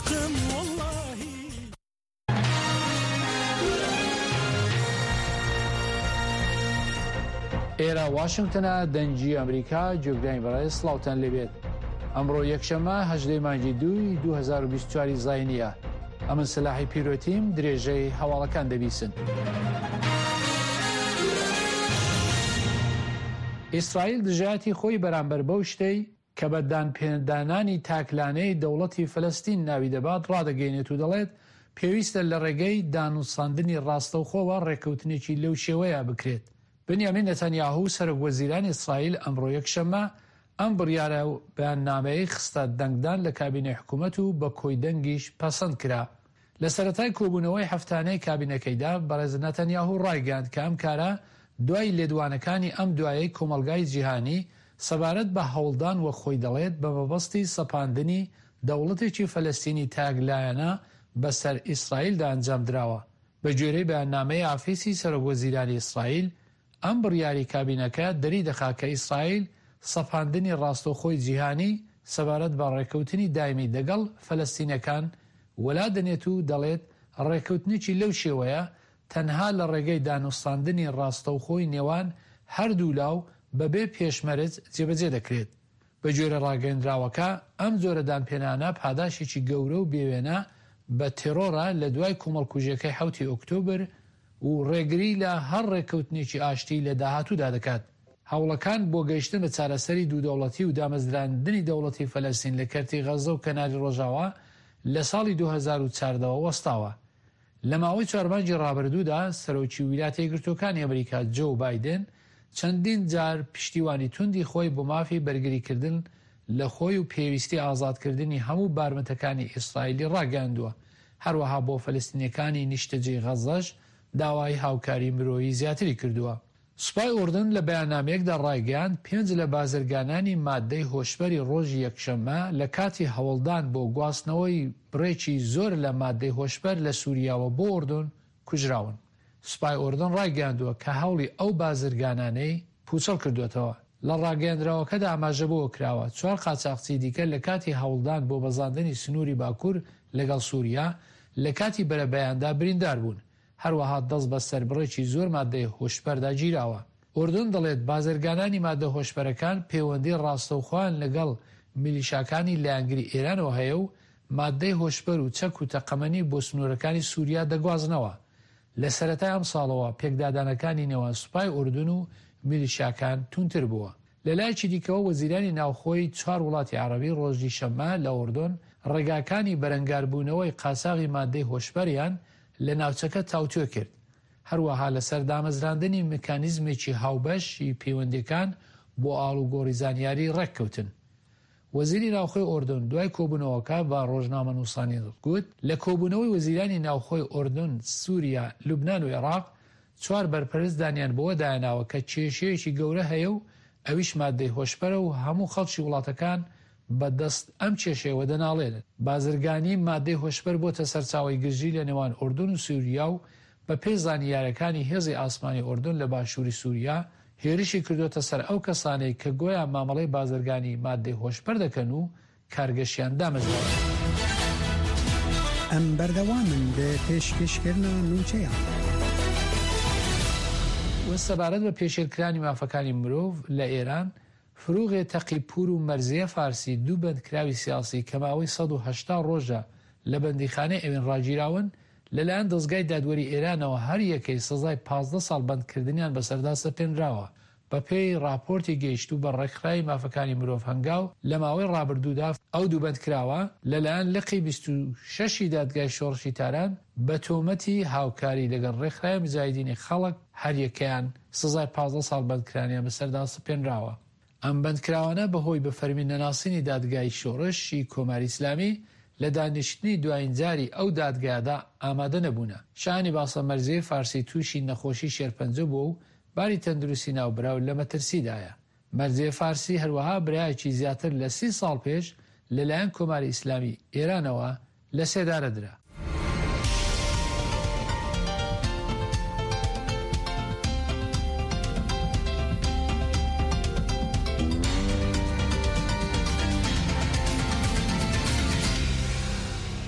عاشقم والله. ئێرە واشنگتنە دەنگی ئەمریکا جێگرانی بەڕێز سڵاوتان لێبێت. ئەمڕۆ یەکشەمە 18 مانگی 2024 زاینیە. ئەمن سلاحی پیرۆتیم درێژەی هەواڵەکان دەبیسن. ئیسرائیل دژایەتی خۆی بەرامبەر بەو شتەی کە بە دانپێدانانی تاکلانەی دەوڵەتی فەلەستین ناوی دەبات ڕادەگەینێت و دەڵێت پێویستە لە ڕێگەی دانووساندنی ڕاستەوخۆوە ڕێکەوتنێکی لەو شێوەیە بکرێت. بنیامین نەتەنیاهوو سەرۆکوەزیرانی ئیسرائیل ئەمڕۆ یەکشەمە ئەم بڕیارە بەیاننامەیەی خستە دەنگدان لە کابینەی حکوومەت و بە کۆی دەنگیش پەسەند کرا. لە سەرەتای کۆبوونەوەی هەفتانەی کابینەکەیدا بەڕێز نەتەنیاهوو ڕایگەاند کە ئەم کارە دوای لێدوانەکانی ئەم دوایەی کۆمەلگای جیهانی سەبارەت بە هەوڵدان وە خۆی دەڵێت بە مەبەستی سەپاندنی دەوڵەتێکی فەلەستینی تاگلایەنە بەسەر ئیسرائیلدا ئەنجام دراوە. بە گوێرەی بەیاننامەی ئافیسی سەرۆکوەزیرانی ئیسرائیل ئەم بڕیاری کابینەکە دەری دەخات کە ئیسرائیل سەپاندنی ڕاستەوخۆی جیهانی سەبارەت بە ڕێکەوتنی دایمی دەگەڵ فەلەستینەکان وەلا دەنێت و دەڵێت ڕێکەوتنێکی لەو شێوەیە تەنها لە ڕێگەی دانووساندنی ڕاستەوخۆی نێوان هەردوو لاو بەبێ پێشمەرج جێبەجێ دەکرێت. بە گوێرە ڕاگەیەندراوەکە ئەم جۆرە دانپێنانە پاداشێکی گەورە و بێوێنە بە تێرۆرە لە دوای کۆمەڵکوژیەکەی 7 ئۆکتۆبر و ڕێگری لە هەر ڕێکەوتنێکی ئاشتی لە داهاتوودا دەکات. هەوڵەکان بۆ گەیشتن بە چارەسەری دوودەوڵەتی و دامەزراندنی دەوڵەتی فەلەستین لە کەرتی غەزە و کەناری ڕۆژاوا لە ساڵی 2014 وەستاوە. لە ماوەی 4 مانگی ڕابردوودا سەرۆکی ویلاتە یەکگرتووەکانی ئەمریکا جۆ بایدن چەندین جار پشتیوانی توندی خۆی بۆ مافی بەرگریکردن لە خۆی و پێویستی ئازادکردنی هەموو بارمەتەکانی ئیسرائیلی ڕاگەاندووە. هەروەها بۆ فەلەستینیەکانی نیشتەجێی غەزەش داوای هاوکاری مرۆیی زیاتری کردووە. سوپای ئوردن لە بەیاننامەیەکدا ڕایگەیاند 5 لە بازرگانانی مادەی هۆشبەری ڕۆژی یەکشەممە لە کاتی هەوڵدان بۆ گواستنەوەی بڕێکی زۆر لە مادەی هۆشبەر لە سووریاوە بۆ ئوردن کوژراون. سوپای ئوردن ڕایگەاندووە کە هەوڵی ئەو بازرگانانەی پوچەڵ کردوێتەوە. لە ڕاگەیاندراوەکەدا ئاماژەبەوە کراوە 4 قاچاقچی دیکە لە کاتی هەوڵدان بۆ بەزاندنی سنووری باکوور لەگەڵ سووریا لە کاتی بەرەبەیاندا بریندار بوون. هەروەها دەست بە سەربڕێکی زۆر مادەی هۆشبەردا گیراوە. ئوردن دەڵێت بازرگانانی مادە هۆشبەرەکان پەیوەندی ڕاستەوخۆیان لەگەڵ میلیشاکانی لایەنگری ئێرانەوە هەیە و مادەی هۆشبەر و چەک و تەقەمەنی بۆ سنوورەکانی سووریا دەگوازنەوە. لە سەرەتای ئەم ساڵەوە پێکدادانەکانی نێوان سوپای ئوردن و میلیشاکان تونتر بووە. لە لایەکی دیکەوە وەزیرانی ناوخۆی 4 وڵاتی عەرەبی ڕۆژی شەممە لە ئوردن ڕێگاکانی بەرەنگاربوونەوەی قاساغی مادەی هۆشبەریان لە ناوچەکە تاوتوێ کرد. هەروەها لەسەر دامەزراندنی میکانیزمێکی هاوبەشی پەیوەندیەکان بۆ ئاڵوگۆڕی زانیاری ڕێککەوتن. وەزیری ناوخۆی ئوردن دوای کۆبوونەوەکە بە ڕۆژنامە نووسانی گوت لە کۆبوونەوەی وەزیرانی ناوخۆی ئوردن، سووریا، لوبنان و عێراق 4 بەرپەرست دانیان بۆوە دایاناوە کە کێشەیەکی گەورە هەیە و ئەویش مادەی هۆشبەرە و هەموو خەڵکی وڵاتەکان بەدەست ئەم کێشەیەوە دەناڵێن. بازرگانی مادەی هۆشبەر بۆتە سەرچاوی گرژی لە نێوان ئوردن و سووریا و بە پێی زانیاریەکانی هێزی ئاسمانی ئوردن لە باشووری سووریا هێرشی کردوتە سەر ئەو کەسانەی کە گۆیان مامەڵەی بازرگانی مادەی هۆشبەر دەکەن و کارگەشیان دامەزراوە. ئەم بەردەوامن بە پێشکەشکردنە نووچەیان. وە سەبارەت بە پێشێلکرانی مافەکانی مرۆڤ لە ئێران، فروغێ تەقیپور و مەرزیە فارسی 2 بەندکراوی سیاسی کە ماوەی 180 ڕۆژە لە بەندیخانەی ئەوێن ڕاگیراون لەلایەن دەستگای دادوەری ئێرانەوە هەر یەکەی سزای 15 ساڵ بەندکردنیان بەسەردا سەپێنراوە. بە پێی راپۆرتی گەیشت و بە ڕێکخراوی مافەکانی مرۆڤ هەنگاو لە ماوەی ڕابردوودا ئەو 2 بەندکراوە لەلایەن لقی 26 دادگای شۆڕشی تاران بە تۆمەتی هاوکاری لەگەڵ ڕێکخراوی مجاهیدینی خەڵک هەر یەکەیان سزای 15 ساڵ بەندکرانیان بەسەردا سەپێنراوە. ئەم بەندکراوانە بەهۆی بە فەرمی نەناسینی دادگای شۆڕشی کۆماری ئیسلامی لە دانیشتنی دوایین جاری ئەو دادگایەدا ئامادە نەبوونە. شانی باسە مەرزیە فارسی تووشی نەخۆشی شێرپەنجە بوو و باری تەندروستی ناوبراو لە مەترسیدایە. مەرزیە فارسی هەروەها برایەکی زیاتر لە 30 ساڵ پێش لەلایەن کۆماری ئیسلامی ئێرانەوە لە سێدارە درا.